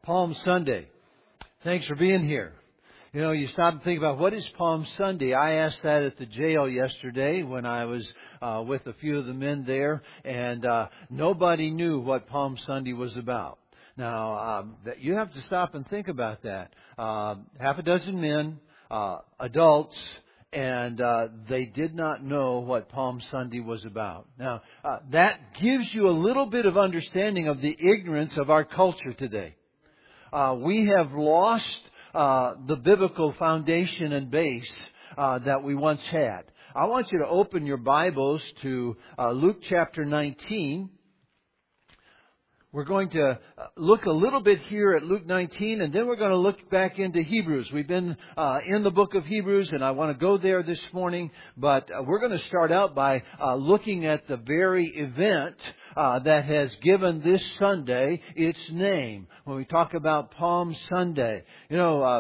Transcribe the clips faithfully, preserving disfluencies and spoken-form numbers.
Palm Sunday. Thanks for being here. You know, you stop and think about, what is Palm Sunday? I asked that at the jail yesterday when I was uh, with a few of the men there, and uh, nobody knew what Palm Sunday was about. Now, um, that you have to stop and think about that. Uh, half a dozen men, uh, adults, and uh, they did not know what Palm Sunday was about. Now, uh, that gives you a little bit of understanding of the ignorance of our culture today. Uh, we have lost uh, the biblical foundation and base uh, that we once had. I want you to open your Bibles to uh, Luke chapter nineteen. We're going to look a little bit here at Luke nineteen, and then we're going to look back into Hebrews. We've been uh, in the book of Hebrews, and I want to go there this morning, but uh, we're going to start out by uh, looking at the very event uh, that has given this Sunday its name. When we talk about Palm Sunday, you know, uh,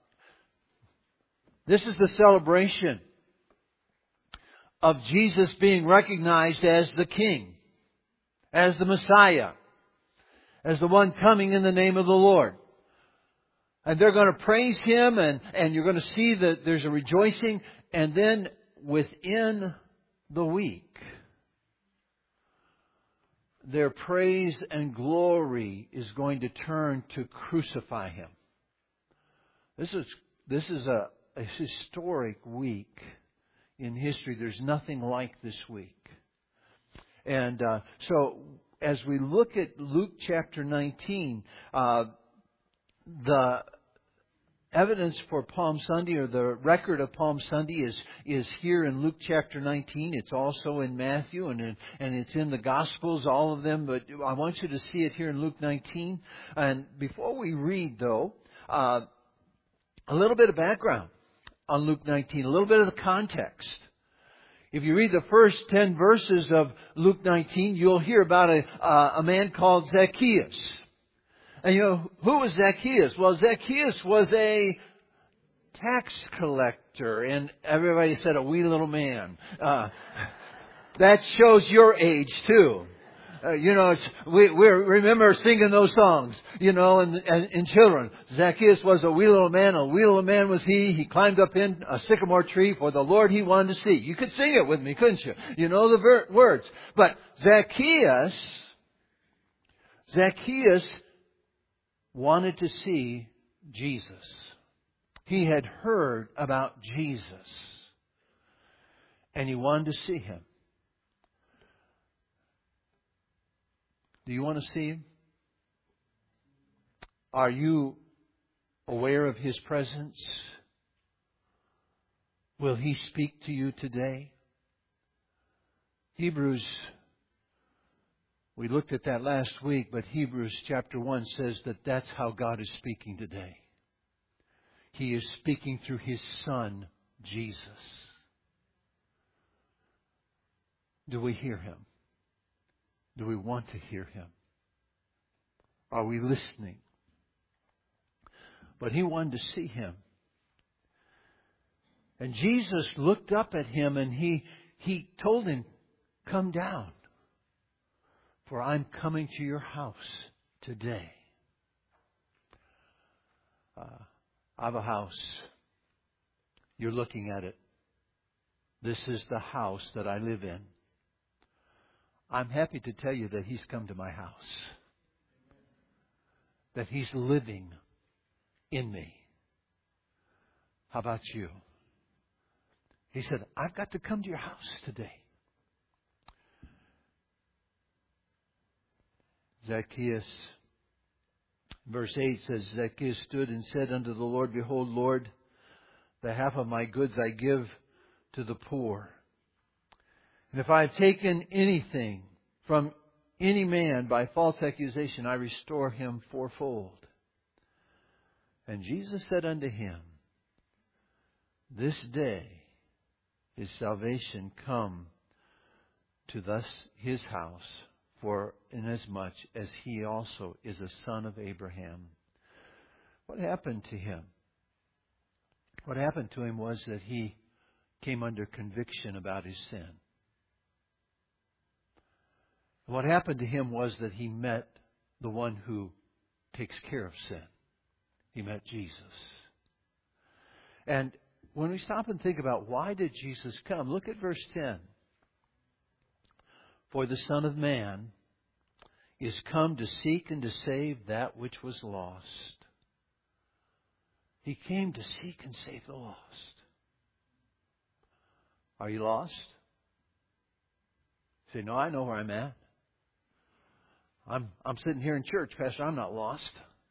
this is the celebration of Jesus being recognized as the King, as the Messiah, as the one coming in the name of the Lord. And they're going to praise Him, and, and you're going to see that there's a rejoicing. And then within the week, their praise and glory is going to turn to crucify Him. This is, this is a, a historic week in history. There's nothing like this week. And uh, so as we look at Luke chapter nineteen, uh, the evidence for Palm Sunday, or the record of Palm Sunday, is is here in Luke chapter nineteen. It's also in Matthew, and in, and it's in the Gospels, all of them. But I want you to see it here in Luke nineteen. And before we read, though, uh, a little bit of background on Luke nineteen, a little bit of the context. If you read the first ten verses of Luke nineteen, you'll hear about a, uh, a man called Zacchaeus. And you know, who was Zacchaeus? Well, Zacchaeus was a tax collector. And everybody said, a wee little man. Uh, that shows your age, too. Uh, you know, it's, we, we remember singing those songs, you know, and, and, and children. Zacchaeus was a wee little man, a wee little man was he. He climbed up in a sycamore tree for the Lord he wanted to see. You could sing it with me, couldn't you? You know the ver- words. But Zacchaeus, Zacchaeus wanted to see Jesus. He had heard about Jesus, and he wanted to see Him. Do you want to see Him? Are you aware of His presence? Will He speak to you today? Hebrews, we looked at that last week, but Hebrews chapter one says that that's how God is speaking today. He is speaking through His Son, Jesus. Do we hear Him? Do we want to hear Him? Are we listening? But he wanted to see Him. And Jesus looked up at him and he, he told him, come down, for I'm coming to your house today. Uh, I have a house. You're looking at it. This is the house that I live in. I'm happy to tell you that He's come to my house. That He's living in me. How about you? He said, I've got to come to your house today. Zacchaeus, verse eight says, Zacchaeus stood and said unto the Lord, behold, Lord, the half of my goods I give to the poor. And if I have taken anything from any man by false accusation, I restore him fourfold. And Jesus said unto him, this day is salvation come to thus his house, for inasmuch as he also is a son of Abraham. What happened to him? What happened to him was that he came under conviction about his sin. What happened to him was that he met the one who takes care of sin. He met Jesus. And when we stop and think about why did Jesus come, look at verse ten. For the Son of Man is come to seek and to save that which was lost. He came to seek and save the lost. Are you lost? You say, no, I know where I'm at. I'm I'm sitting here in church, Pastor. I'm not lost.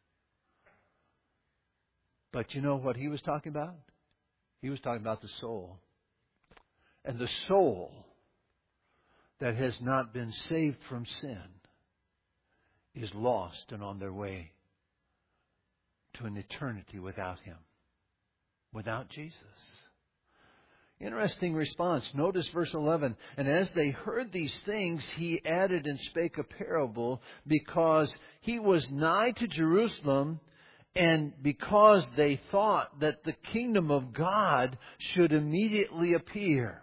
But you know what he was talking about? He was talking about the soul. And the soul that has not been saved from sin is lost and on their way to an eternity without Him, without Jesus. Interesting response. Notice verse eleven. And as they heard these things, He added and spake a parable, because He was nigh to Jerusalem, and because they thought that the kingdom of God should immediately appear.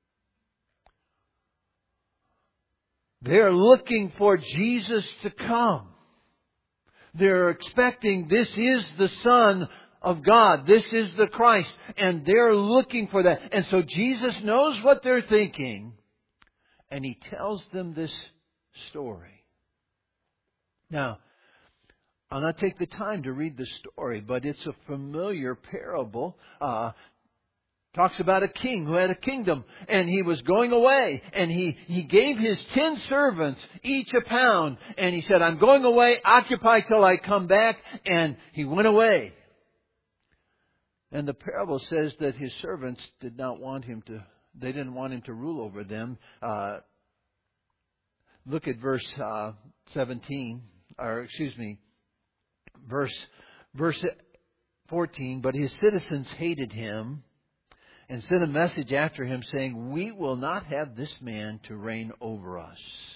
They're looking for Jesus to come. They're expecting this is the Son of God. This is the Christ. And they're looking for that. And so Jesus knows what they're thinking. And He tells them this story. Now, I'll not take the time to read the story, but it's a familiar parable. Uh, talks about a king who had a kingdom, and he was going away, and he, he gave his ten servants each a pound, and he said, I'm going away, occupy till I come back, and he went away. And the parable says that his servants did not want him to, they didn't want him to rule over them. Uh, look at verse uh, seventeen, or excuse me, verse verse fourteen. But his citizens hated him and sent a message after him, saying, we will not have this man to reign over us.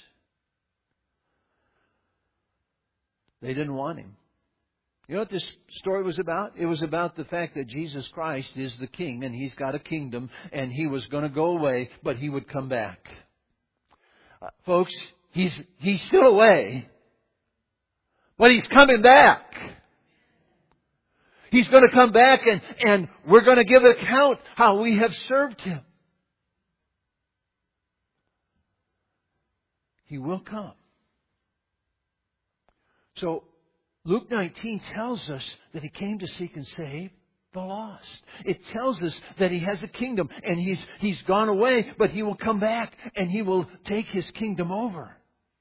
They didn't want him. You know what this story was about? It was about the fact that Jesus Christ is the King, and He's got a kingdom, and He was going to go away, but He would come back. Uh, folks, He's He's still away, but He's coming back. He's going to come back, and, and we're going to give account how we have served Him. He will come. So, Luke nineteen tells us that He came to seek and save the lost. It tells us that He has a kingdom, and He's He's gone away, but He will come back, and He will take His kingdom over.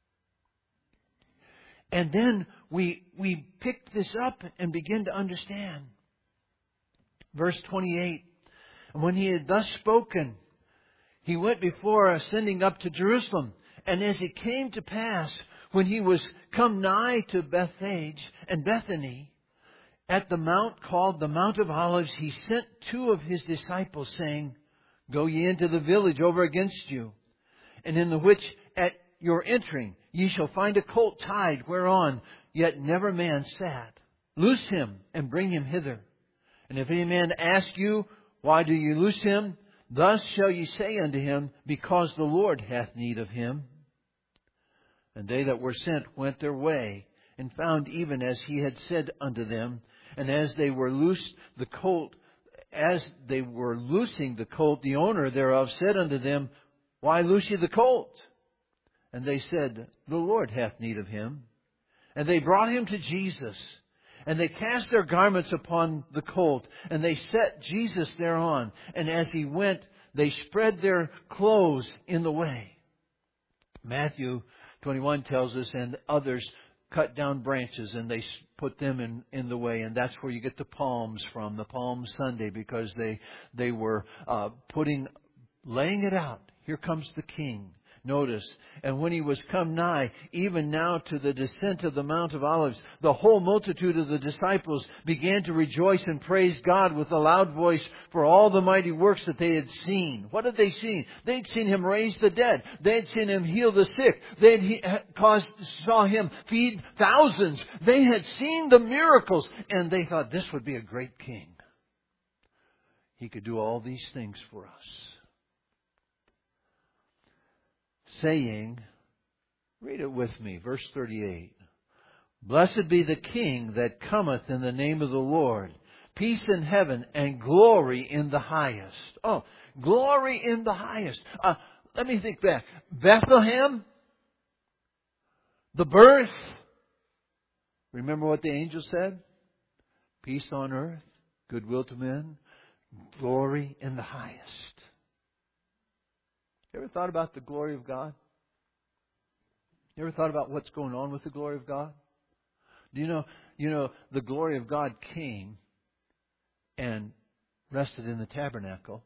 And then we we pick this up and begin to understand. Verse twenty-eight. And when He had thus spoken, He went before, ascending up to Jerusalem. And as it came to pass, when He was come nigh to Bethphage and Bethany, at the mount called the Mount of Olives, He sent two of His disciples, saying, Go ye into the village over against you, and in the which at your entering ye shall find a colt tied, whereon yet never man sat. Loose him, and bring him hither. And if any man ask you, Why do you loose him? Thus shall ye say unto him, Because the Lord hath need of him. And they that were sent went their way, and found even as He had said unto them. And as they were loosed the colt, as they were loosing the colt, the owner thereof said unto them, Why loose ye the colt? And they said, The Lord hath need of him. And they brought him to Jesus. And they cast their garments upon the colt, and they set Jesus thereon. And as He went, they spread their clothes in the way. Matthew twenty-one tells us, and others cut down branches, and they put them in, in the way. And that's where you get the palms from, the Palm Sunday, because they, they were uh, putting, laying it out. Here comes the King. Notice, and when He was come nigh, even now to the descent of the Mount of Olives, the whole multitude of the disciples began to rejoice and praise God with a loud voice for all the mighty works that they had seen. What had they seen? They'd seen Him raise the dead. They'd seen Him heal the sick. They had caused, saw Him feed thousands. They had seen the miracles, and they thought this would be a great King. He could do all these things for us. Saying, read it with me, verse thirty-eight. Blessed be the King that cometh in the name of the Lord. Peace in heaven and glory in the highest. Oh, glory in the highest. Uh, let me think back. Bethlehem, the birth. Remember what the angel said? Peace on earth, goodwill to men, glory in the highest. You ever thought about the glory of God? You ever thought about what's going on with the glory of God? Do you know, you know, the glory of God came and rested in the tabernacle.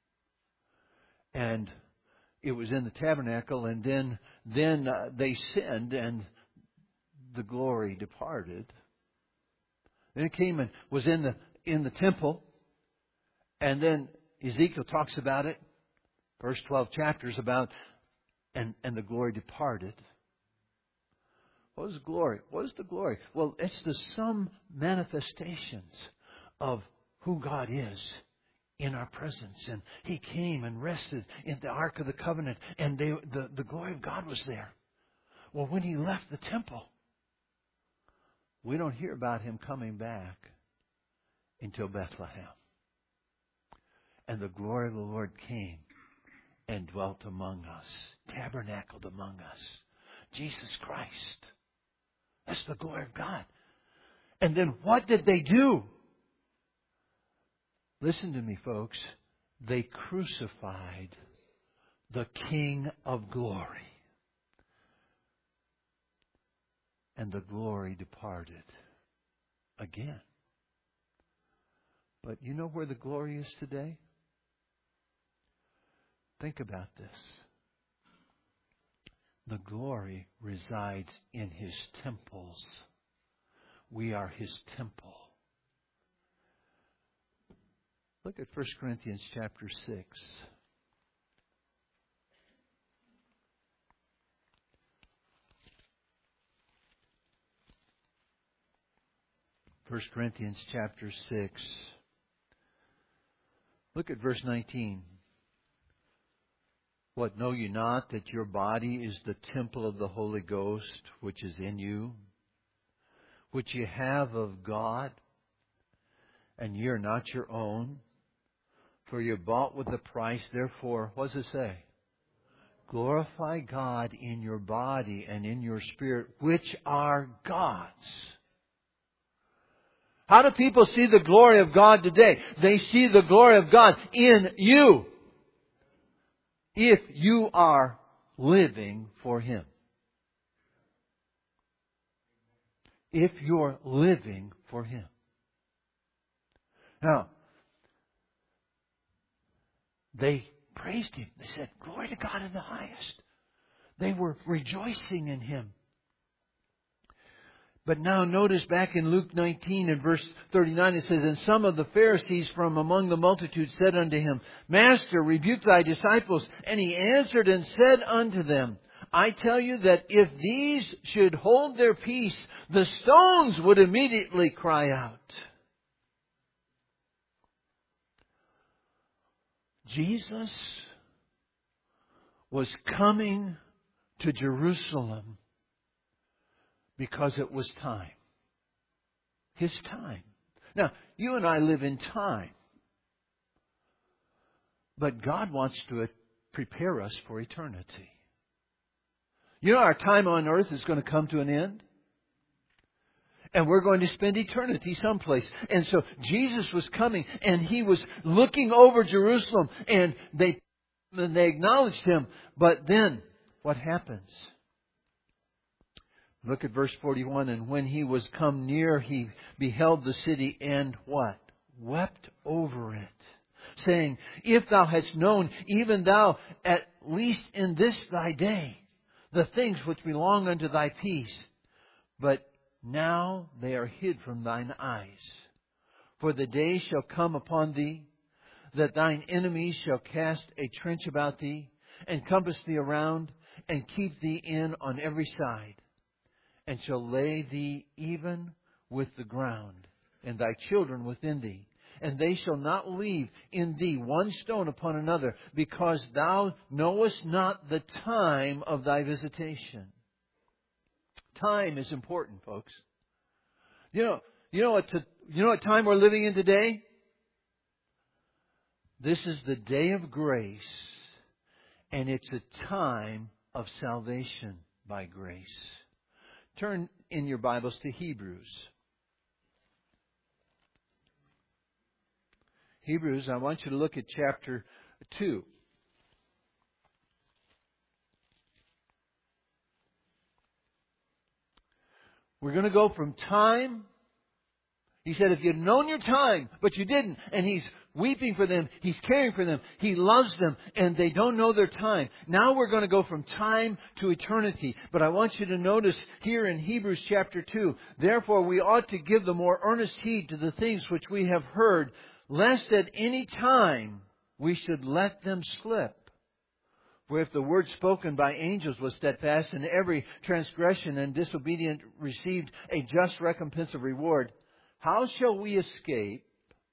And it was in the tabernacle, and then then uh, they sinned, and the glory departed. Then it came and was in the in the temple, and then Ezekiel talks about it, first twelve chapters about, and and the glory departed. What is glory? What is the glory? Well, it's the some manifestations of who God is in our presence. And He came and rested in the Ark of the Covenant, and they, the, the glory of God was there. Well, when He left the temple, we don't hear about Him coming back until Bethlehem. And the glory of the Lord came and dwelt among us, tabernacled among us. Jesus Christ. That's the glory of God. And then what did they do? Listen to me, folks. They crucified the King of glory. And the glory departed again. But you know where the glory is today? Think about this. The glory resides in His temples. We are His temple. Look at First Corinthians chapter six. First Corinthians chapter six. Look at verse nineteen. What, know you not that your body is the temple of the Holy Ghost, which is in you, which you have of God, and ye are not your own? For you're bought with a price. Therefore, what does it say? Glorify God in your body and in your spirit, which are God's. How do people see the glory of God today? They see the glory of God in you. If you are living for Him. If you're living for Him. Now, they praised Him. They said, glory to God in the highest. They were rejoicing in Him. But now notice back in Luke nineteen and verse thirty-nine, it says, and some of the Pharisees from among the multitude said unto Him, Master, rebuke Thy disciples. And He answered and said unto them, I tell you that if these should hold their peace, the stones would immediately cry out. Jesus was coming to Jerusalem because it was time. His time. Now, you and I live in time. But God wants to prepare us for eternity. You know, our time on earth is going to come to an end. And we're going to spend eternity someplace. And so Jesus was coming and He was looking over Jerusalem, and they, and they acknowledged Him. But then, what happens? Look at verse forty-one. And when He was come near, He beheld the city and what? Wept over it, saying, If thou hadst known, even thou, at least in this thy day, the things which belong unto thy peace. But now they are hid from thine eyes. For the day shall come upon thee, that thine enemies shall cast a trench about thee, and compass thee around, and keep thee in on every side, and shall lay thee even with the ground, and thy children within thee. And they shall not leave in thee one stone upon another, because thou knowest not the time of thy visitation. time is important, folks. You know, you know what, to, you know what time we're living in today? This is the day of grace, and it's a time of salvation by grace. Turn in your Bibles to Hebrews. Hebrews, I want you to look at chapter two. We're going to go from time. He said, if you'd known your time, but you didn't, and He's weeping for them, He's caring for them, He loves them, and they don't know their time. Now we're going to go from time to eternity. But I want you to notice here in Hebrews chapter two, therefore we ought to give the more earnest heed to the things which we have heard, lest at any time we should let them slip. For if the word spoken by angels was steadfast, and every transgression and disobedient received a just recompense of reward, how shall we escape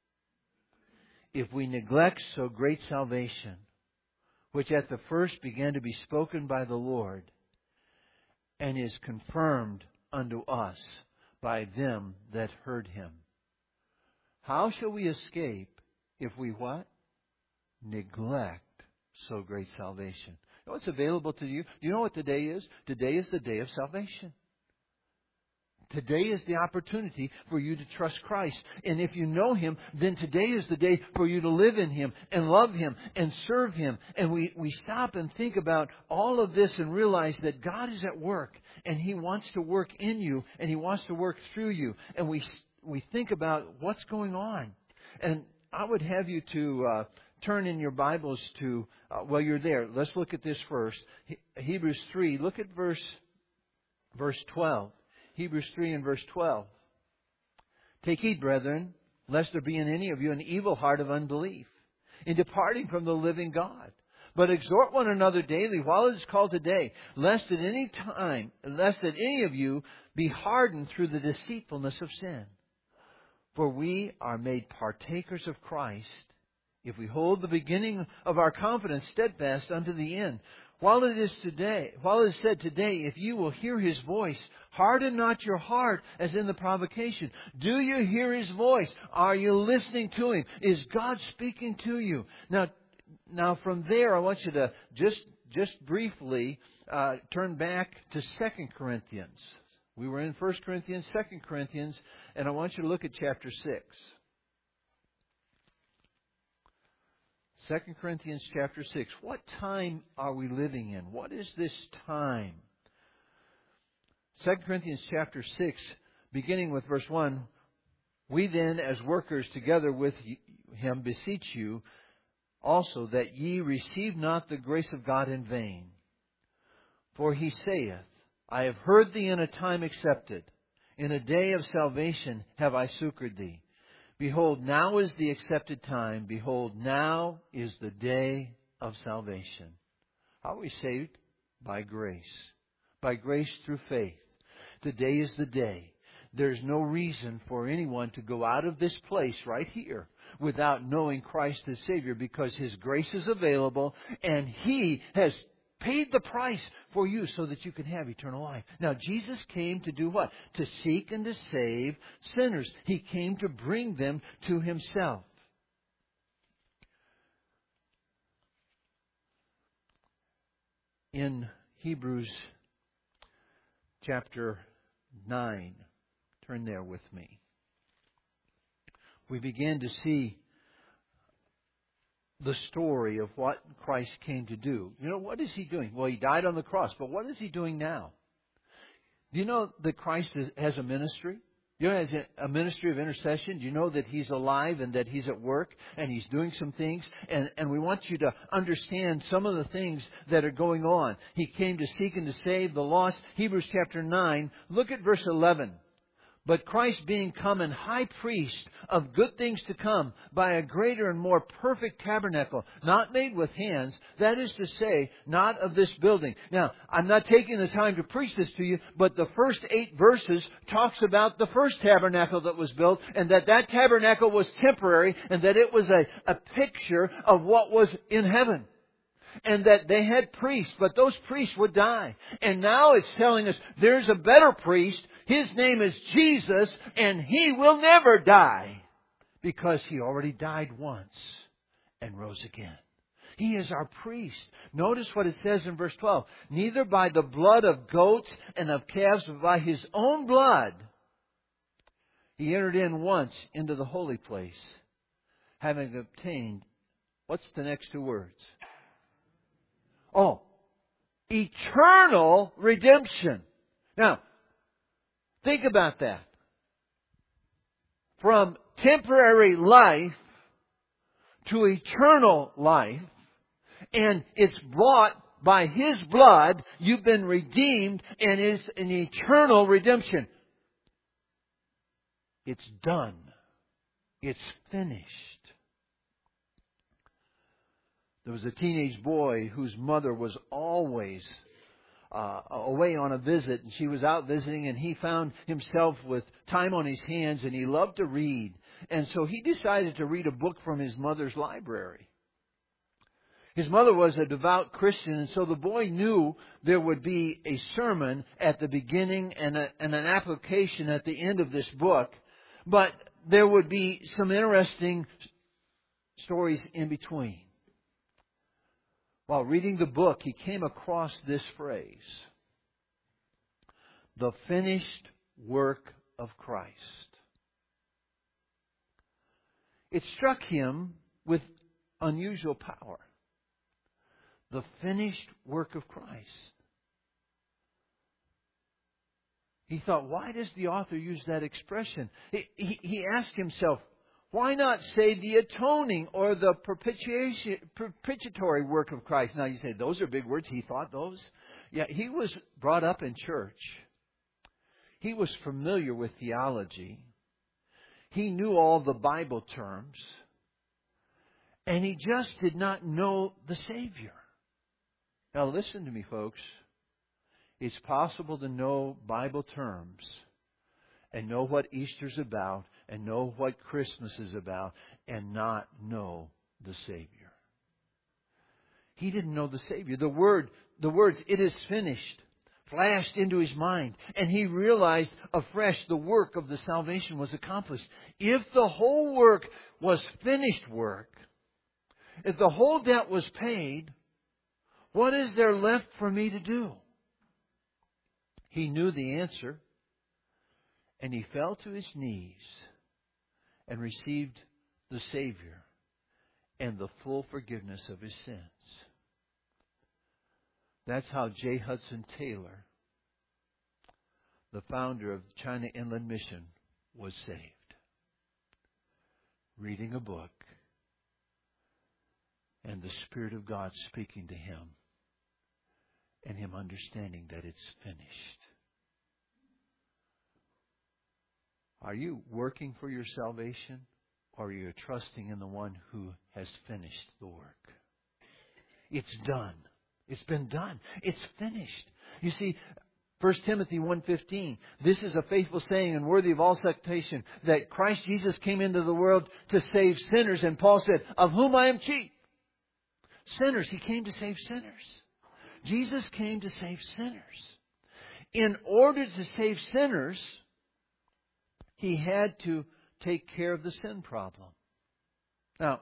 if we neglect so great salvation, which at the first began to be spoken by the Lord, and is confirmed unto us by them that heard Him? How shall we escape if we what? Neglect so great salvation. You know what's available to you? Do you know what today is? Today is the day of salvation. Today is the opportunity for you to trust Christ. And if you know Him, then today is the day for you to live in Him and love Him and serve Him. And we, we stop and think about all of this and realize that God is at work, and He wants to work in you, and He wants to work through you. And we we think about what's going on. And I would have you to uh, turn in your Bibles to, uh, well, you're there. Let's look at this first. He, Hebrews three, look at verse verse twelve. Hebrews three and verse twelve. Take heed, brethren, lest there be in any of you an evil heart of unbelief, in departing from the living God. But exhort one another daily while it is called today, lest at any time, lest at any of you be hardened through the deceitfulness of sin. For we are made partakers of Christ, if we hold the beginning of our confidence steadfast unto the end. While it is today, while it is said today, if you will hear His voice, harden not your heart as in the provocation. Do you hear His voice? Are you listening to Him? Is God speaking to you? Now, now from there, I want you to just just briefly uh, turn back to Second Corinthians. We were in First Corinthians, Second Corinthians, and I want you to look at chapter six. Second Corinthians chapter six. What time are we living in? What is this time? Second Corinthians chapter six, beginning with verse one. We then, as workers together with Him, beseech you also that ye receive not the grace of God in vain. For He saith, I have heard thee in a time accepted. In a day of salvation have I succored thee. Behold, now is the accepted time. Behold, now is the day of salvation. How are we saved? By grace. By grace through faith. Today is the day. There's no reason for anyone to go out of this place right here without knowing Christ as Savior, because His grace is available and He has paid the price for you so that you can have eternal life. Now, Jesus came to do what? To seek and to save sinners. He came to bring them to Himself. In Hebrews chapter nine, turn there with me. We begin to see the story of what Christ came to do. You know, what is He doing? Well, He died on the cross, but what is He doing now? Do you know that Christ is, has a ministry? You know, has a ministry of intercession. Do you know that He's alive and that He's at work and He's doing some things? And, and we want you to understand some of the things that are going on. He came to seek and to save the lost. Hebrews chapter nine, look at verse eleven. But Christ being come an high priest of good things to come by a greater and more perfect tabernacle, not made with hands, that is to say, not of this building. Now, I'm not taking the time to preach this to you, but the first eight verses talks about the first tabernacle that was built, and that that tabernacle was temporary, and that it was a, a picture of what was in heaven. And that they had priests, but those priests would die. And now it's telling us there's a better priest. His name is Jesus, and He will never die. Because He already died once and rose again. He is our priest. Notice what it says in verse twelve. Neither by the blood of goats and of calves, but by His own blood, He entered in once into the holy place, having obtained, what's the next two words? Oh, eternal redemption. Now, think about that. From temporary life to eternal life, and it's bought by His blood. You've been redeemed, and it's an eternal redemption. It's done. It's finished. There was a teenage boy whose mother was always uh, away on a visit, and she was out visiting, and he found himself with time on his hands, and he loved to read. And so he decided to read a book from his mother's library. His mother was a devout Christian, and so the boy knew there would be a sermon at the beginning and, a, and an application at the end of this book. But there would be some interesting stories in between. While reading the book, he came across this phrase: the finished work of Christ. It struck him with unusual power. The finished work of Christ. He thought, why does the author use that expression? He, he, he asked himself, why not say the atoning or the propitiation, propitiatory work of Christ? Now you say, those are big words. He thought those. Yeah, he was brought up in church. He was familiar with theology. He knew all the Bible terms. And he just did not know the Savior. Now listen to me, folks. It's possible to know Bible terms and know what Easter's about and know what Christmas is about and not know the Savior. He didn't know the Savior. The word, the words, "it is finished," flashed into his mind, and he realized afresh the work of the salvation was accomplished. If the whole work was finished work, if the whole debt was paid, what is there left for me to do? He knew the answer, and he fell to his knees and received the Savior and the full forgiveness of his sins. That's how J. Hudson Taylor, the founder of China Inland Mission, was saved. Reading a book and the Spirit of God speaking to him and him understanding that it's finished. Are you working for your salvation, or are you trusting in the one who has finished the work? It's done. It's been done. It's finished. You see, First Timothy one fifteen, this is a faithful saying and worthy of all acceptation, that Christ Jesus came into the world to save sinners. And Paul said, of whom I am chief. Sinners. He came to save sinners. Jesus came to save sinners. In order to save sinners, He had to take care of the sin problem. Now,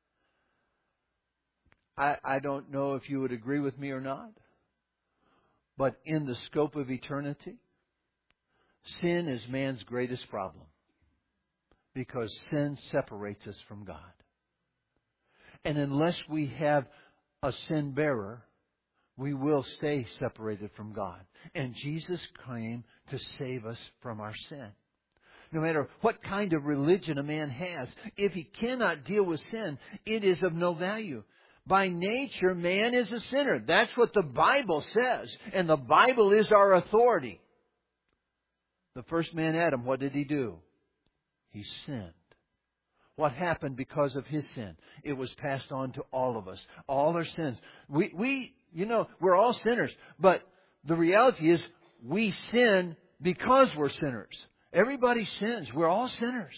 I, I don't know if you would agree with me or not, but in the scope of eternity, sin is man's greatest problem, because sin separates us from God. And unless we have a sin bearer, we will stay separated from God. And Jesus came to save us from our sin. No matter what kind of religion a man has, if he cannot deal with sin, it is of no value. By nature, man is a sinner. That's what the Bible says. And the Bible is our authority. The first man, Adam, what did he do? He sinned. What happened because of his sin? It was passed on to all of us. All our sins. We, we, you know, we're all sinners. But the reality is we sin because we're sinners. Everybody sins. We're all sinners.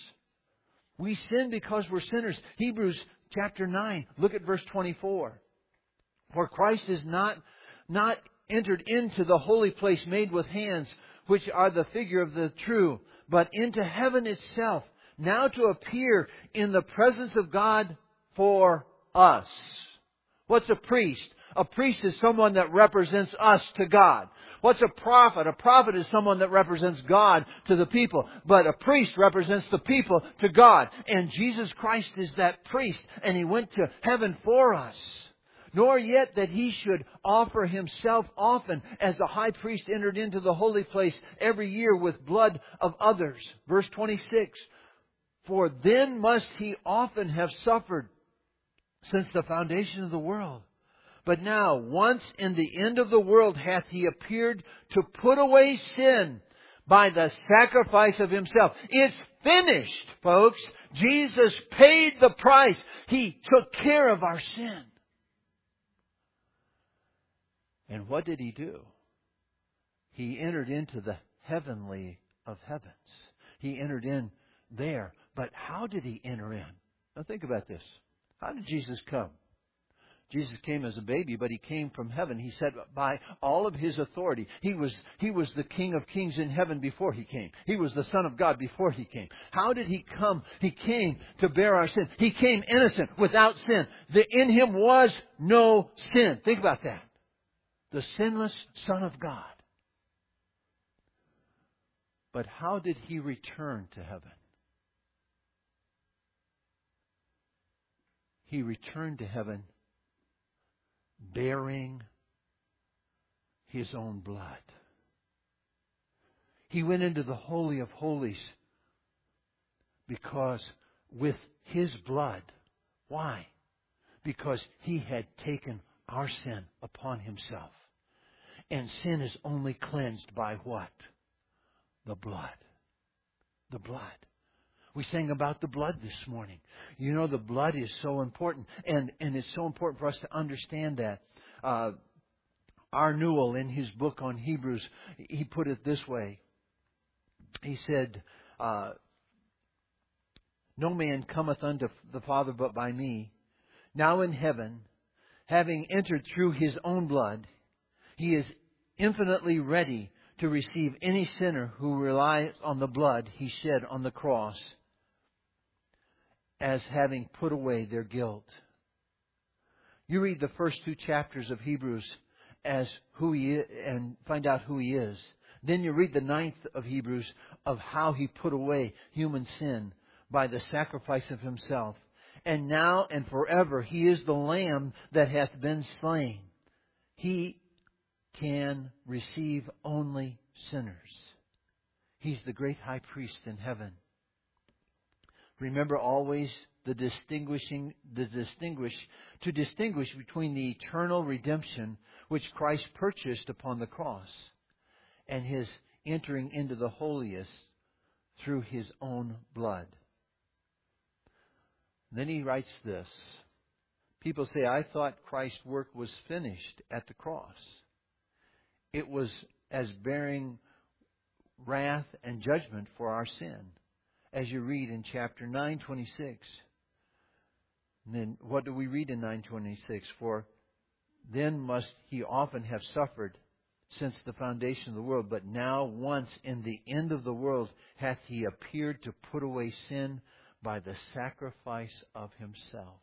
We sin because we're sinners. Hebrews chapter nine. Look at verse twenty-four. For Christ is not, not entered into the holy place made with hands, which are the figure of the true, but into heaven itself, now to appear in the presence of God for us. What's a priest? A priest is someone that represents us to God. What's a prophet? A prophet is someone that represents God to the people. But a priest represents the people to God. And Jesus Christ is that priest. And He went to heaven for us. Nor yet that He should offer Himself often, as the high priest entered into the holy place every year with blood of others. Verse twenty-six. For then must He often have suffered since the foundation of the world. But now, once in the end of the world, hath He appeared to put away sin by the sacrifice of Himself. It's finished, folks. Jesus paid the price. He took care of our sin. And what did He do? He entered into the heavenly of heavens. He entered in there. But how did He enter in? Now think about this. How did Jesus come? Jesus came as a baby, but He came from heaven. He said by all of His authority. He was, He was the King of Kings in heaven before He came. He was the Son of God before He came. How did He come? He came to bear our sin. He came innocent, without sin. The, in Him was no sin. Think about that. The sinless Son of God. But how did He return to heaven? He returned to heaven bearing His own blood. He went into the Holy of Holies because with His blood. Why? Because He had taken our sin upon Himself. And sin is only cleansed by what? The blood. The blood. We sang about the blood this morning. You know, the blood is so important. And, and it's so important for us to understand that. Uh, R. Newell, in his book on Hebrews, he put it this way. He said, uh, no man cometh unto the Father but by me. Now in heaven, having entered through His own blood, He is infinitely ready to receive any sinner who relies on the blood He shed on the cross, as having put away their guilt. You read the first two chapters of Hebrews as who He is, and find out who He is. Then you read the ninth of Hebrews of how He put away human sin by the sacrifice of Himself. And now and forever He is the Lamb that hath been slain. He can receive only sinners. He's the great high priest in heaven. Remember always the distinguishing, the distinguish, to distinguish between the eternal redemption which Christ purchased upon the cross and His entering into the holiest through His own blood. Then he writes this. People say, I thought Christ's work was finished at the cross. It was as bearing wrath and judgment for our sin, as you read in chapter nine twenty-six. And then what do we read in nine twenty-six? For then must He often have suffered since the foundation of the world, but now once in the end of the world hath He appeared to put away sin by the sacrifice of Himself.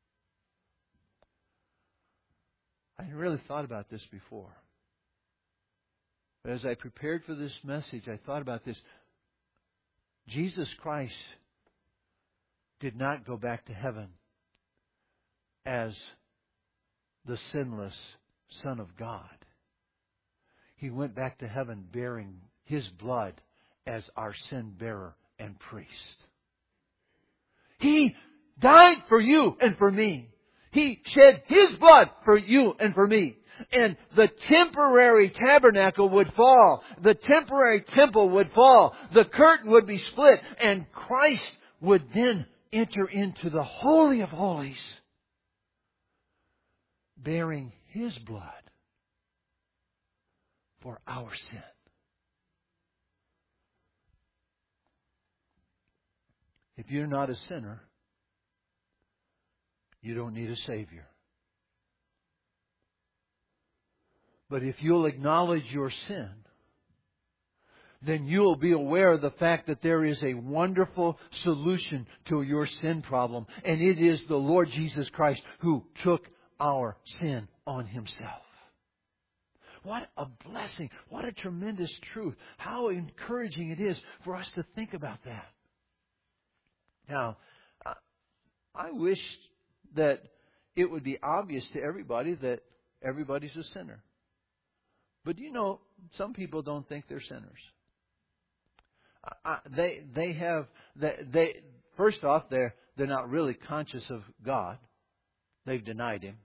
I hadn't really thought about this before. But as I prepared for this message, I thought about this. Jesus Christ did not go back to heaven as the sinless Son of God. He went back to heaven bearing His blood as our sin bearer and priest. He died for you and for me. He shed His blood for you and for me. And the temporary tabernacle would fall. The temporary temple would fall. The curtain would be split. And Christ would then enter into the Holy of Holies, bearing His blood for our sin. If you're not a sinner, you don't need a Savior. But if you'll acknowledge your sin, then you'll be aware of the fact that there is a wonderful solution to your sin problem. And it is the Lord Jesus Christ who took our sin on Himself. What a blessing. What a tremendous truth. How encouraging it is for us to think about that. Now, I wish that it would be obvious to everybody that everybody's a sinner. But you know, some people don't think they're sinners. Uh, they they have they, they first off they're they're not really conscious of God. They've denied Him.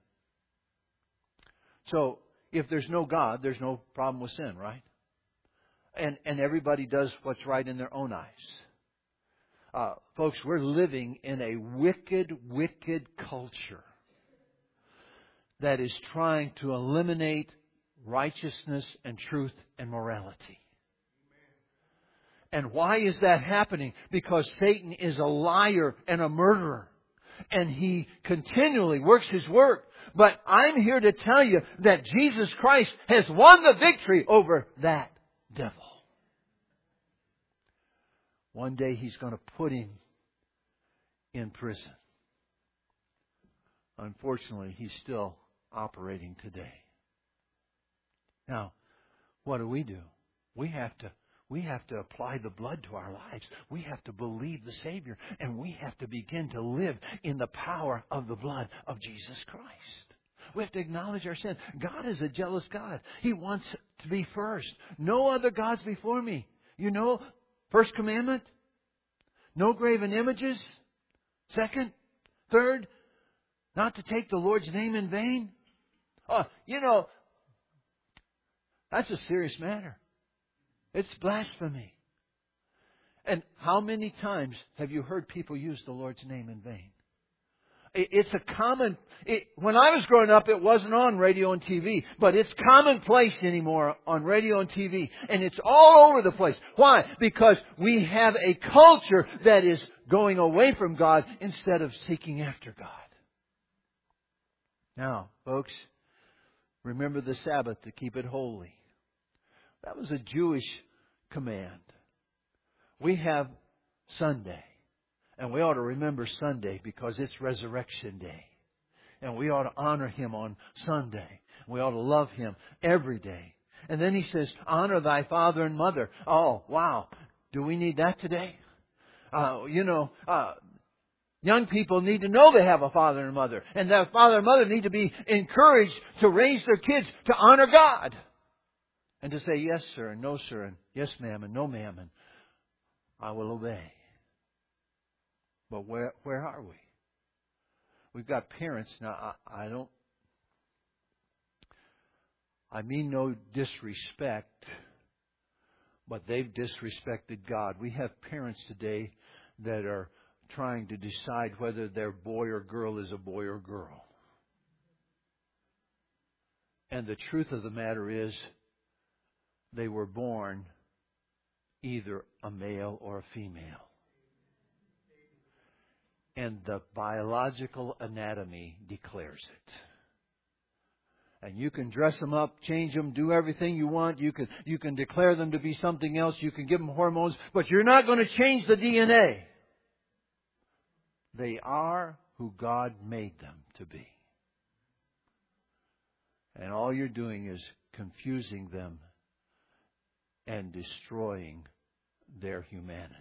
So if there's no God, there's no problem with sin, right? And and everybody does what's right in their own eyes. Uh, folks, we're living in a wicked, wicked culture that is trying to eliminate righteousness and truth and morality. And why is that happening? Because Satan is a liar and a murderer. And he continually works his work. But I'm here to tell you that Jesus Christ has won the victory over that devil. One day He's going to put him in prison. Unfortunately, he's still operating today. Now, what do we do? We have to We have to apply the blood to our lives. We have to believe the Savior. And we have to begin to live in the power of the blood of Jesus Christ. We have to acknowledge our sin. God is a jealous God. He wants to be first. No other gods before me. You know, first commandment, no graven images. Second, third, not to take the Lord's name in vain. Oh, you know, that's a serious matter. It's blasphemy. And how many times have you heard people use the Lord's name in vain? It's a common... It, when I was growing up, it wasn't on radio and T V. But it's commonplace anymore on radio and T V. And it's all over the place. Why? Because we have a culture that is going away from God instead of seeking after God. Now, folks, remember the Sabbath to keep it holy. That was a Jewish command. We have Sunday. And we ought to remember Sunday because it's Resurrection Day. And we ought to honor Him on Sunday. We ought to love Him every day. And then He says, honor thy father and mother. Oh, wow. Do we need that today? Uh, you know, uh, young people need to know they have a father and mother. And that father and mother need to be encouraged to raise their kids to honor God. And to say, yes, sir, and no, sir, and yes, ma'am, and no, ma'am, and I will obey. But where where are we? We've got parents. Now, I, I don't... I mean no disrespect, but they've disrespected God. We have parents today that are trying to decide whether their boy or girl is a boy or girl. And the truth of the matter is, they were born either a male or a female. And the biological anatomy declares it. And you can dress them up, change them, do everything you want. You can, you can declare them to be something else. You can give them hormones. But you're not going to change the D N A. They are who God made them to be. And all you're doing is confusing them and destroying their humanity.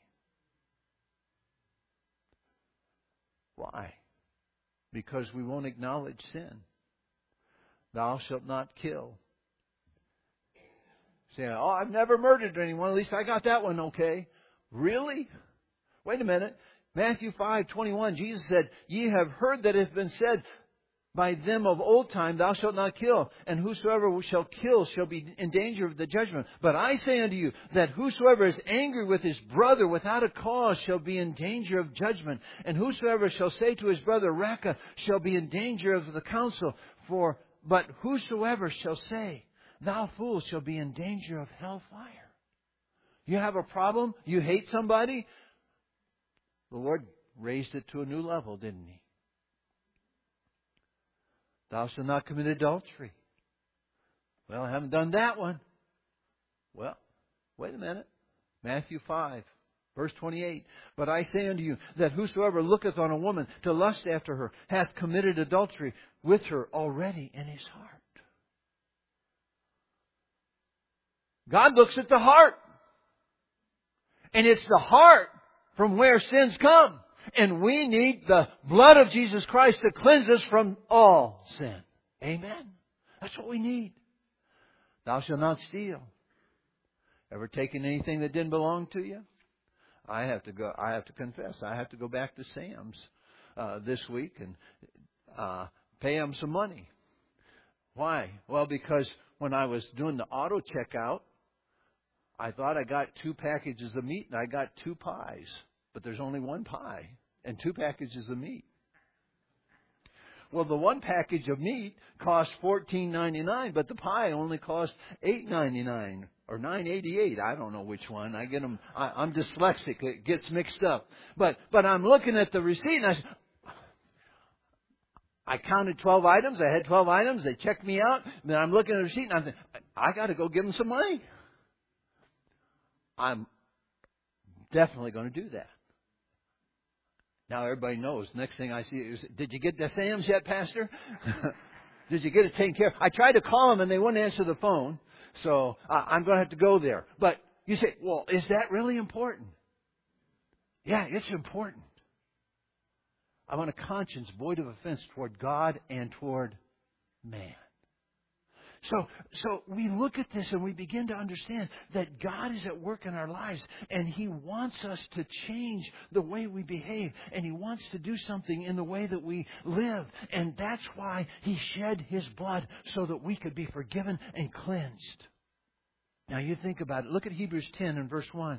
Why? Because we won't acknowledge sin. Thou shalt not kill. Say, oh, I've never murdered anyone. At least I got that one okay. Really? Wait a minute. Matthew five twenty-one, Jesus said, ye have heard that it has been said by them of old time, thou shalt not kill, and whosoever shall kill shall be in danger of the judgment. But I say unto you, that whosoever is angry with his brother without a cause shall be in danger of judgment. And whosoever shall say to his brother, Raca, shall be in danger of the council. For, but whosoever shall say, thou fool, shall be in danger of hellfire. You have a problem? You hate somebody? The Lord raised it to a new level, didn't He? Thou shalt not commit adultery. Well, I haven't done that one. Well, wait a minute. Matthew five, verse twenty-eight. But I say unto you that whosoever looketh on a woman to lust after her hath committed adultery with her already in his heart. God looks at the heart. And it's the heart from where sins come. And we need the blood of Jesus Christ to cleanse us from all sin. Amen. That's what we need. Thou shalt not steal. Ever taken anything that didn't belong to you? I have to go. I have to confess. I have to go back to Sam's uh, this week and uh, pay him some money. Why? Well, because when I was doing the auto checkout, I thought I got two packages of meat and I got two pies. But there's only one pie and two packages of meat. Well, the one package of meat cost fourteen ninety-nine, but the pie only cost eight ninety-nine or nine eighty-eight. I don't know which one. I get them. I, I'm dyslexic. It gets mixed up. But but I'm looking at the receipt and I said, I counted twelve items. I had twelve items. They checked me out. And then I'm looking at the receipt and I'm thinking, I got to go give them some money. I'm definitely going to do that. Now everybody knows. Next thing I see is, did you get the Sam's yet, Pastor? Did you get it taken care of? I tried to call them and they wouldn't answer the phone. So uh, I'm going to have to go there. But you say, well, is that really important? Yeah, it's important. I want a conscience void of offense toward God and toward man. So, so we look at this and we begin to understand that God is at work in our lives and He wants us to change the way we behave and He wants to do something in the way that we live. And that's why He shed His blood so that we could be forgiven and cleansed. Now you think about it. Look at Hebrews ten and verse one.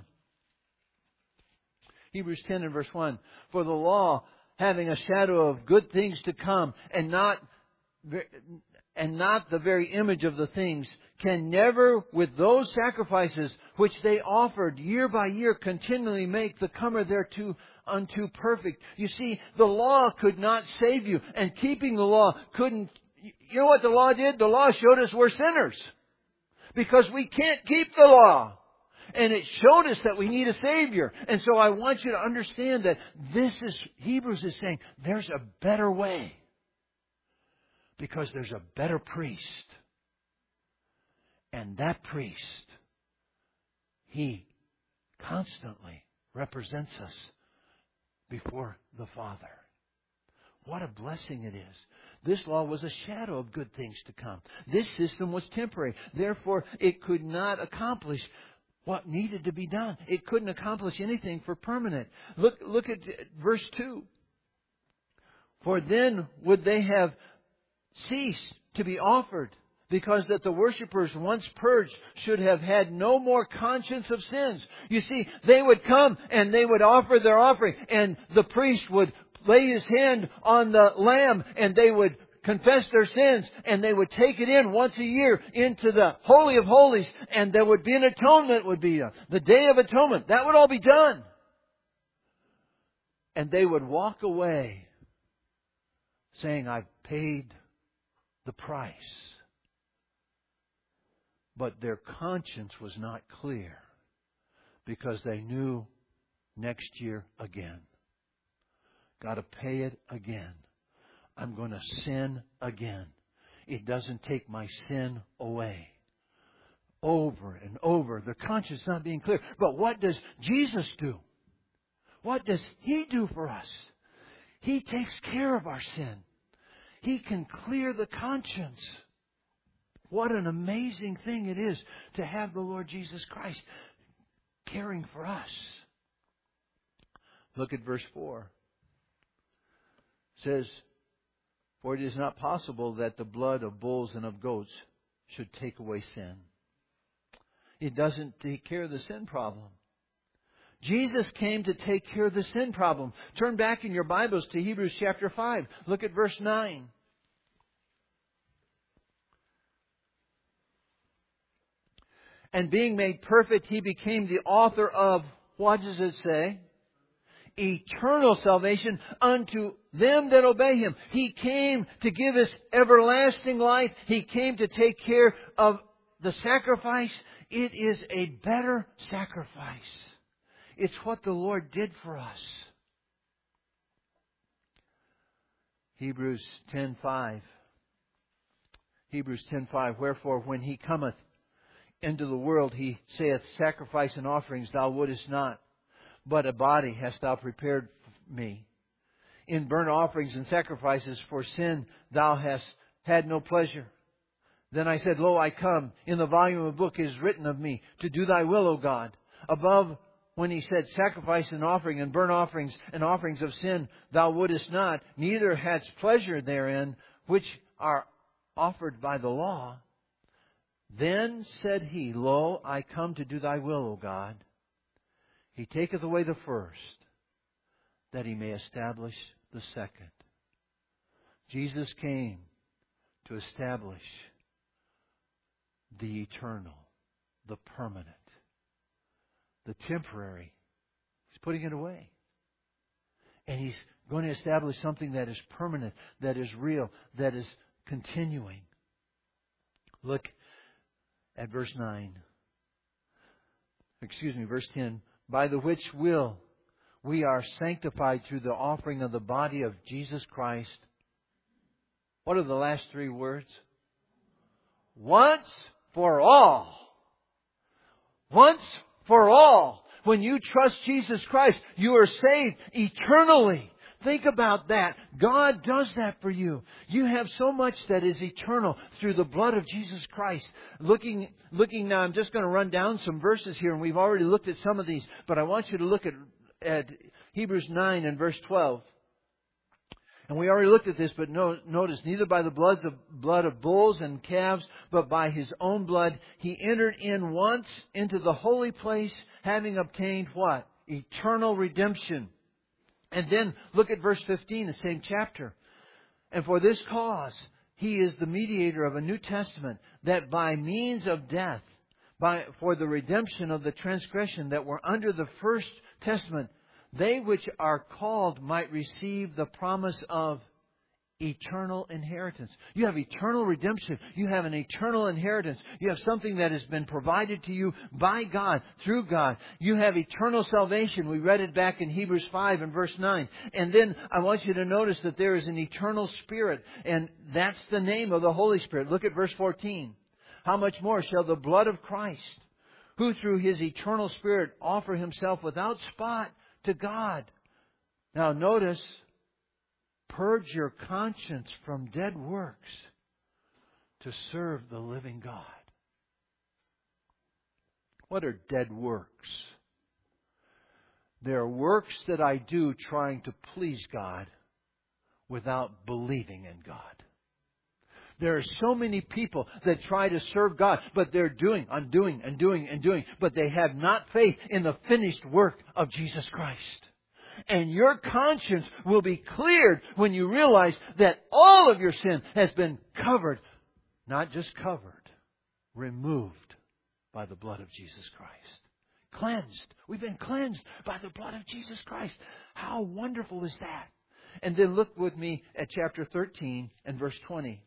Hebrews ten and verse one. For the law, having a shadow of good things to come and not... and not the very image of the things, can never, with those sacrifices which they offered year by year, continually make the comer thereto unto perfect. You see, the law could not save you, and keeping the law couldn't... You know what the law did? The law showed us we're sinners. Because we can't keep the law. And it showed us that we need a Savior. And so I want you to understand that this is, Hebrews is saying, there's a better way. Because there's a better priest. And that priest, he constantly represents us before the Father. What a blessing it is. This law was a shadow of good things to come. This system was temporary. Therefore, it could not accomplish what needed to be done. It couldn't accomplish anything for permanent. Look, look at verse two. For then would they have ceased to be offered, because that the worshippers once purged should have had no more conscience of sins. You see, they would come and they would offer their offering, and the priest would lay his hand on the lamb and they would confess their sins, and they would take it in once a year into the Holy of Holies, and there would be an atonement, would be the Day of Atonement. That would all be done. And they would walk away saying, I've paid the price. But their conscience was not clear because they knew next year again. Got to pay it again. I'm going to sin again. It doesn't take my sin away. Over and over. Their conscience not being clear. But what does Jesus do? What does He do for us? He takes care of our sin. He can clear the conscience. What an amazing thing it is to have the Lord Jesus Christ caring for us. Look at verse four. It says, for it is not possible that the blood of bulls and of goats should take away sin. It doesn't take care of the sin problem. Jesus came to take care of the sin problem. Turn back in your Bibles to Hebrews chapter five. Look at verse nine. And being made perfect, He became the author of, what does it say? eternal salvation unto them that obey Him. He came to give us everlasting life. He came to take care of the sacrifice. It is a better sacrifice. It's what the Lord did for us. Hebrews ten five. Hebrews ten five. Wherefore, when He cometh into the world, He saith, Sacrifice and offerings thou wouldest not, but a body hast thou prepared me. In burnt offerings and sacrifices for sin thou hast had no pleasure. Then I said, Lo, I come. In the volume of the book is written of me, to do thy will, O God. Above, when He said, Sacrifice and offering and burnt offerings and offerings of sin thou wouldest not, neither hadst pleasure therein, which are offered by the law. Then said He, Lo, I come to do thy will, O God. He taketh away the first, that He may establish the second. Jesus came to establish the eternal, the permanent, the temporary. He's putting it away. And He's going to establish something that is permanent, that is real, that is continuing. Look at verse nine. Excuse me, verse ten. By the which will we are sanctified through the offering of the body of Jesus Christ. What are the last three words? Once for all. Once for all. When you trust Jesus Christ, you are saved eternally. Think about that. God does that for you. You have so much that is eternal through the blood of Jesus Christ. Looking, looking now, I'm just going to run down some verses here, and we've already looked at some of these, but I want you to look at, at Hebrews nine and verse twelve. And we already looked at this, but no, notice, neither by the bloods of, blood of bulls and calves, but by His own blood, He entered in once into the holy place, having obtained what? Eternal redemption. And then look at verse fifteen, the same chapter. And for this cause, He is the mediator of a new testament, that by means of death, by for the redemption of the transgression that were under the first testament, they which are called might receive the promise of eternal inheritance. You have eternal redemption. You have an eternal inheritance. You have something that has been provided to you by God, through God. You have eternal salvation. We read it back in Hebrews five and verse nine. And then I want you to notice that there is an eternal Spirit, and that's the name of the Holy Spirit. Look at verse fourteen. How much more shall the blood of Christ, who through His eternal Spirit offer Himself without spot to God. Now notice, purge your conscience from dead works to serve the living God. What are dead works? They are works that I do trying to please God without believing in God. There are so many people that try to serve God, but they're doing, I'm doing, and doing, and doing, but they have not faith in the finished work of Jesus Christ. And your conscience will be cleared when you realize that all of your sin has been covered, not just covered, removed by the blood of Jesus Christ. Cleansed. We've been cleansed by the blood of Jesus Christ. How wonderful is that? And then look with me at chapter thirteen and verse twenty.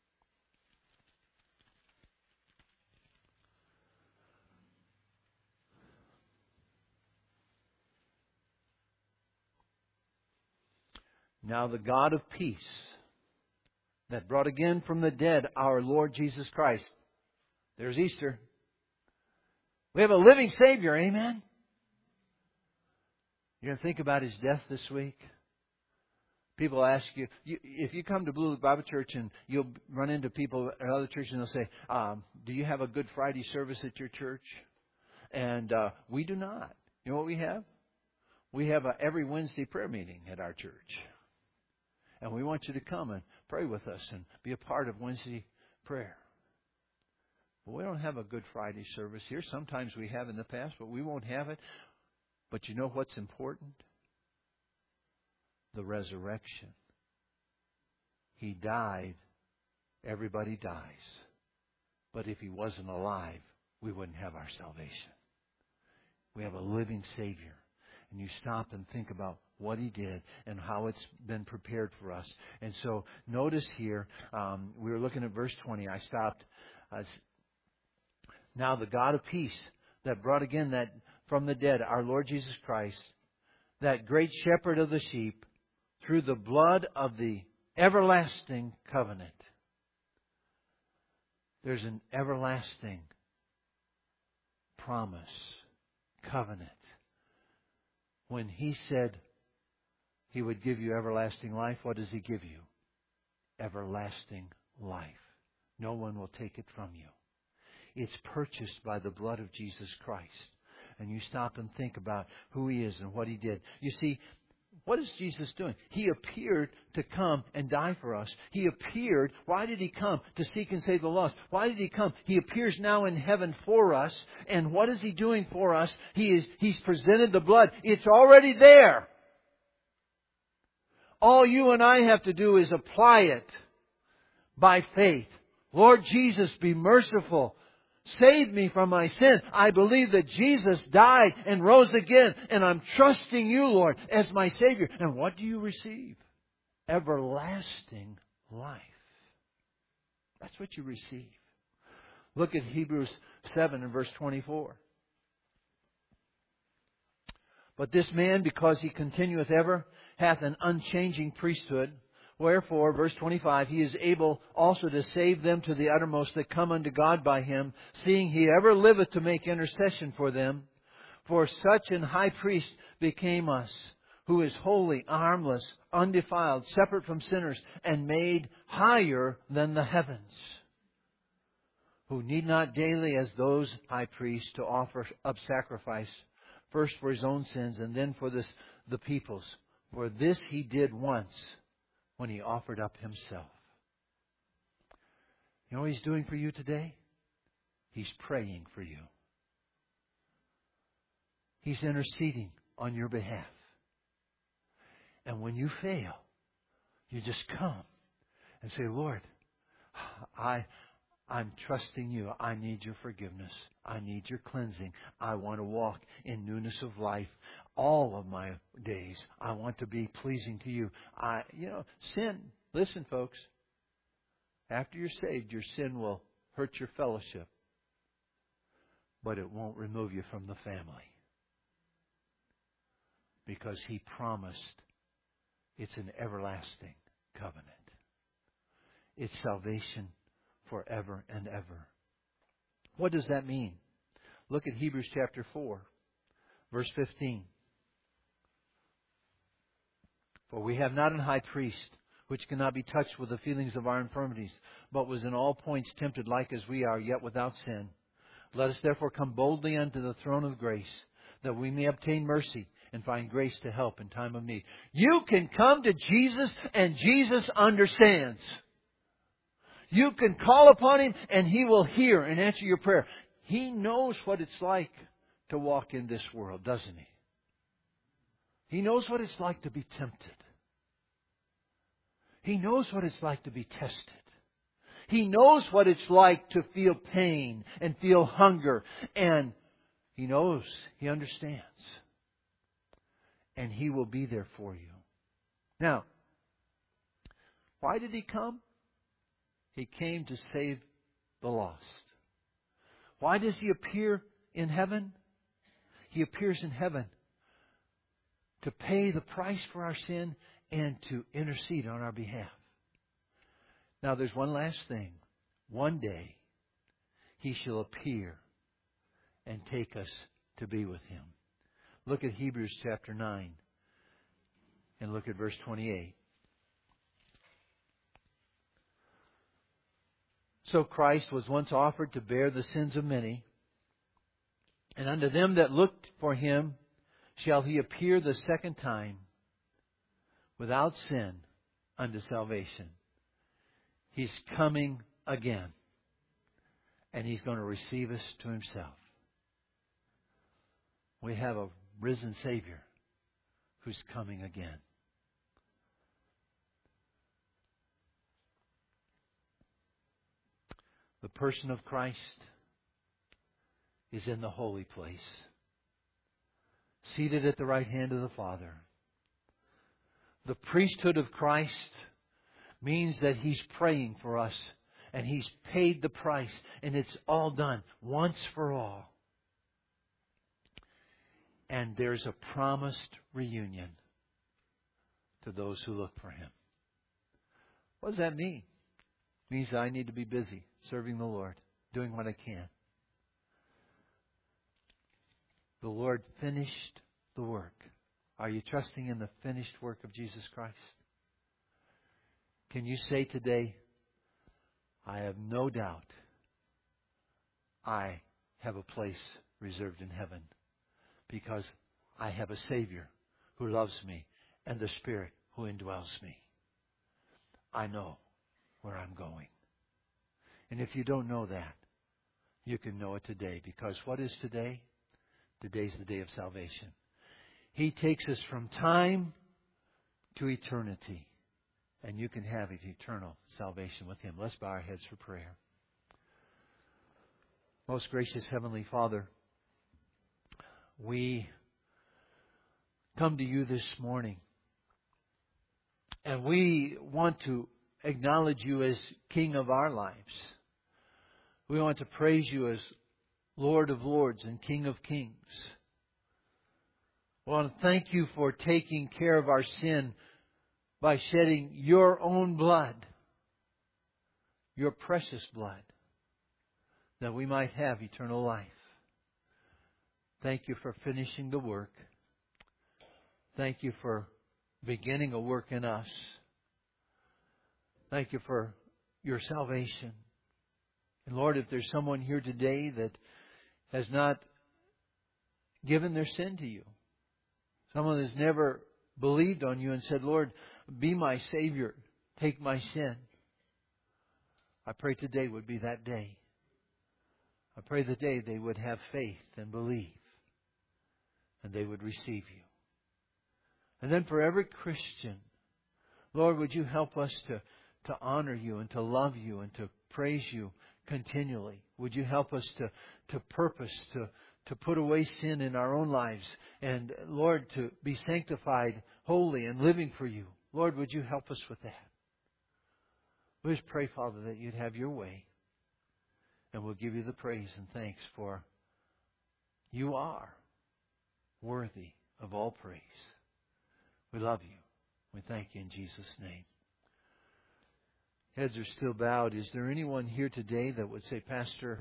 Now the God of peace, that brought again from the dead our Lord Jesus Christ. There's Easter. We have a living Savior, amen? You're going to think about His death this week? People ask you, you, if you come to Blue Lake Bible Church and you'll run into people at other churches and they'll say, um, do you have a Good Friday service at your church? And uh, we do not. You know what we have? We have a every Wednesday prayer meeting at our church. And we want you to come and pray with us and be a part of Wednesday prayer. But we don't have a Good Friday service here. Sometimes we have in the past, but we won't have it. But you know what's important? The resurrection. He died. Everybody dies. But if He wasn't alive, we wouldn't have our salvation. We have a living Savior. and you stop and think about what He did and how it's been prepared for us. And so notice here, um, we were looking at verse twenty. I stopped. Uh, now the God of peace that brought again that from the dead, our Lord Jesus Christ, that great shepherd of the sheep, through the blood of the everlasting covenant. There's an everlasting promise, covenant. When He said He would give you everlasting life, what does He give you? Everlasting life. No one will take it from you. It's purchased by the blood of Jesus Christ. And you stop and think about who He is and what He did. You see, what is Jesus doing? He appeared to come and die for us. He appeared. Why did He come? To seek and save the lost. Why did He come? He appears now in heaven for us. And what is He doing for us? He is, He's presented the blood. It's already there. All you and I have to do is apply it by faith. Lord Jesus, be merciful. Save me from my sin. I believe that Jesus died and rose again. And I'm trusting You, Lord, as my Savior. And what do you receive? Everlasting life. That's what you receive. Look at Hebrews seven and verse twenty-four. But this man, because He continueth ever, hath an unchanging priesthood. Wherefore, verse twenty-five, He is able also to save them to the uttermost that come unto God by Him, seeing He ever liveth to make intercession for them. For such an high priest became us, who is holy, harmless, undefiled, separate from sinners, and made higher than the heavens, who need not daily, as those high priests, to offer up sacrifice, first for His own sins, and then for this, the people's. For this He did once, when He offered up Himself. You know what He's doing for you today? He's praying for you. He's interceding on your behalf. And when you fail, you just come and say, Lord, I, I'm trusting You. I need Your forgiveness. I need Your cleansing. I want to walk in newness of life all of my days. I want to be pleasing to You. I, you know, sin, listen folks, after you're saved, your sin will hurt your fellowship, but it won't remove you from the family. Because He promised it's an everlasting covenant. It's salvation forever and ever. What does that mean? Look at Hebrews chapter four, verse fifteen. For we have not an high priest which cannot be touched with the feelings of our infirmities, but was in all points tempted like as we are, yet without sin. Let us therefore come boldly unto the throne of grace, that we may obtain mercy and find grace to help in time of need. You can come to Jesus, and Jesus understands. You can call upon Him, and He will hear and answer your prayer. He knows what it's like to walk in this world, doesn't He? He knows what it's like to be tempted. He knows what it's like to be tested. He knows what it's like to feel pain and feel hunger. And He knows, He understands. And He will be there for you. Now, why did He come? He came to save the lost. Why does He appear in heaven? He appears in heaven to pay the price for our sin and to intercede on our behalf. Now there's one last thing. One day He shall appear and take us to be with Him. Look at Hebrews chapter nine and look at verse twenty-eight. So Christ was once offered to bear the sins of many, and unto them that looked for Him shall He appear the second time without sin unto salvation. He's coming again, and He's going to receive us to Himself. We have a risen Savior who's coming again. The person of Christ is in the holy place, seated at the right hand of the Father. The priesthood of Christ means that He's praying for us, and He's paid the price, and it's all done once for all. And there's a promised reunion to those who look for Him. What does that mean? It means that I need to be busy serving the Lord, doing what I can. The Lord finished the work. Are you trusting in the finished work of Jesus Christ? Can you say today, I have no doubt I have a place reserved in heaven because I have a Savior who loves me and the Spirit who indwells me. I know where I'm going. And if you don't know that, you can know it today, because what is today? Today's the day of salvation. He takes us from time to eternity, and you can have eternal salvation with Him. Let's bow our heads for prayer. Most gracious Heavenly Father, we come to You this morning, and we want to acknowledge You as King of our lives. We want to praise You as Lord of Lords and King of Kings. We want to thank You for taking care of our sin by shedding Your own blood, Your precious blood, that we might have eternal life. Thank You for finishing the work. Thank You for beginning a work in us. Thank You for Your salvation. And Lord, if there's someone here today that has not given their sin to You, someone has never believed on You and said, Lord, be my Savior, take my sin, I pray today would be that day. I pray the day they would have faith and believe, and they would receive You. And then for every Christian, Lord, would You help us to, to honor You and to love You and to praise You continually. Would You help us to, to purpose, to, to put away sin in our own lives, and, Lord, to be sanctified, holy, and living for You. Lord, would You help us with that? We just pray, Father, that You'd have Your way, and we'll give You the praise and thanks, for You are worthy of all praise. We love You. We thank You in Jesus' name. Heads are still bowed. Is there anyone here today that would say, Pastor,